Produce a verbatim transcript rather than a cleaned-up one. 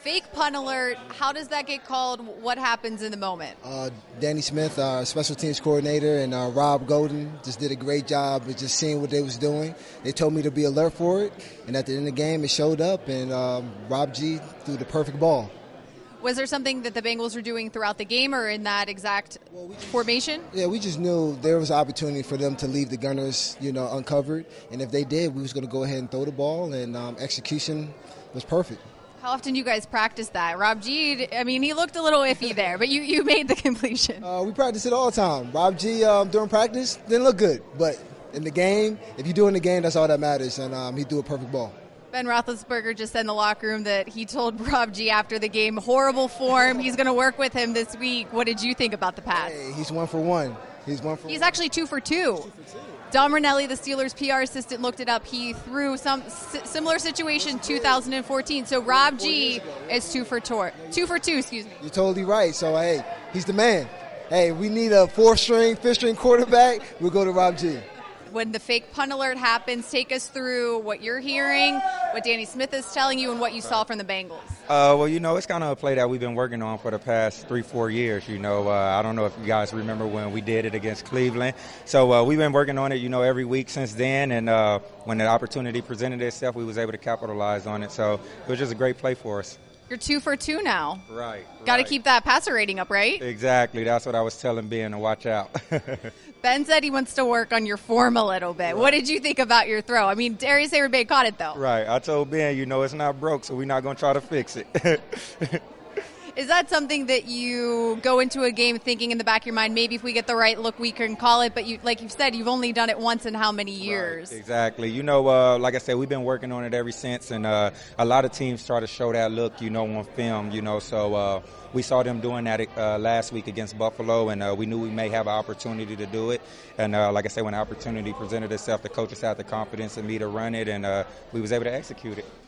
fake punt alert, how does that get called? What happens in the moment? Uh, Danny Smith, our special teams coordinator, and uh, Rob Golden just did a great job of just seeing what they was doing. They told me to be alert for it, and at the end of the game, it showed up, and um, Rob G threw the perfect ball. Was there something that the Bengals were doing throughout the game or in that exact well, we just, formation? Yeah, we just knew there was an opportunity for them to leave the Gunners, you know, uncovered. And if they did, we was going to go ahead and throw the ball, and um, execution was perfect. How often do you guys practice that? Rob G, I mean, he looked a little iffy there, but you, you made the completion. Uh, we practice it all the time. Rob G, um, during practice, didn't look good. But in the game, if you do it in the game, that's all that matters. And um, he threw a perfect ball. Ben Roethlisberger just said in the locker room that he told Rob G after the game, horrible form. He's going to work with him this week. What did you think about the pass? Hey, he's one for one. He's one for He's one. actually two for two. two, for two. Dom Rinelli, the Steelers' P R assistant, looked it up. He threw some s- similar situation two thousand fourteen. So Rob G is two for two. Two for two, excuse me. You're totally right. So, hey, he's the man. Hey, we need a fourth-string, fifth-string quarterback. We'll go to Rob G. When the fake punt alert happens, take us through what you're hearing, what Danny Smith is telling you, and what you saw from the Bengals. Uh, well, you know, it's kind of a play that we've been working on for the past three, four years. You know, uh, I don't know if you guys remember when we did it against Cleveland. So uh, we've been working on it, you know, every week since then. And uh, when the opportunity presented itself, we was able to capitalize on it. So it was just a great play for us. You're two for two now. Right. Got to right. keep that passer rating up, right? Exactly. That's what I was telling Ben to watch out. Ben said he wants to work on your form a little bit. Right. What did you think about your throw? I mean, Darius Airby caught it, though. Right. I told Ben, you know, it's not broke, so we're not going to try to fix it. Is that something that you go into a game thinking in the back of your mind, maybe if we get the right look, we can call it, but you, like you've said, you've only done it once in how many years? Right, exactly. You know, uh, like I said, we've been working on it ever since, and uh, a lot of teams try to show that look, you know, on film, you know, so uh, we saw them doing that uh, last week against Buffalo, and uh, we knew we may have an opportunity to do it, and uh, like I said, when the opportunity presented itself, the coaches had the confidence in me to run it, and uh, we was able to execute it.